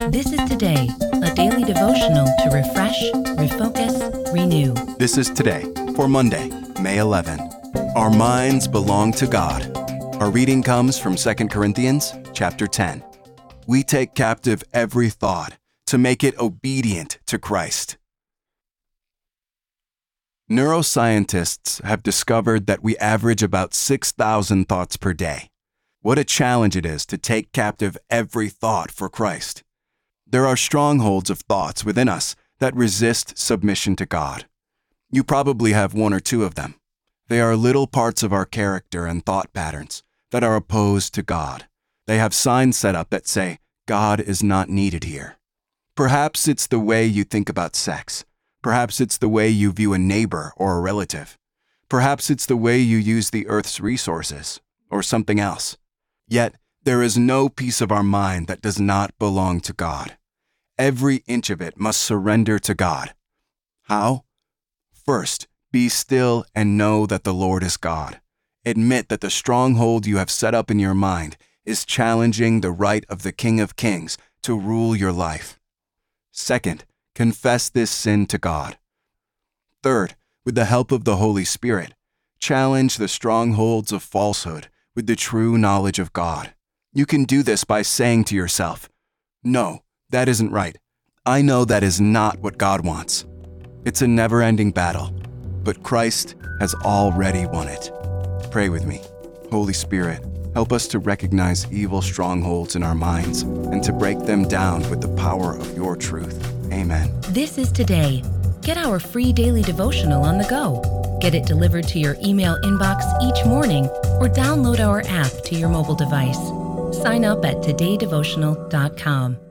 This is Today, a daily devotional to refresh, refocus, renew. This is Today for Monday, May 11. Our minds belong to God. Our reading comes from 2 Corinthians chapter 10. We take captive every thought to make it obedient to Christ. Neuroscientists have discovered that we average about 6,000 thoughts per day. What a challenge it is to take captive every thought for Christ. There are strongholds of thoughts within us that resist submission to God. You probably have one or two of them. They are little parts of our character and thought patterns that are opposed to God. They have signs set up that say, God is not needed here. Perhaps it's the way you think about sex. Perhaps it's the way you view a neighbor or a relative. Perhaps it's the way you use the earth's resources, or something else. Yet, there is no piece of our mind that does not belong to God. Every inch of it must surrender to God. How? First, be still and know that the Lord is God. Admit that the stronghold you have set up in your mind is challenging the right of the King of Kings to rule your life. Second, confess this sin to God. Third, with the help of the Holy Spirit, challenge the strongholds of falsehood with the true knowledge of God. You can do this by saying to yourself, "No, that isn't right. I know that is not what God wants." It's a never-ending battle, but Christ has already won it. Pray with me. Holy Spirit, help us to recognize evil strongholds in our minds and to break them down with the power of your truth. Amen. This is Today. Get our free daily devotional on the go. Get it delivered to your email inbox each morning or download our app to your mobile device. Sign up at todaydevotional.com.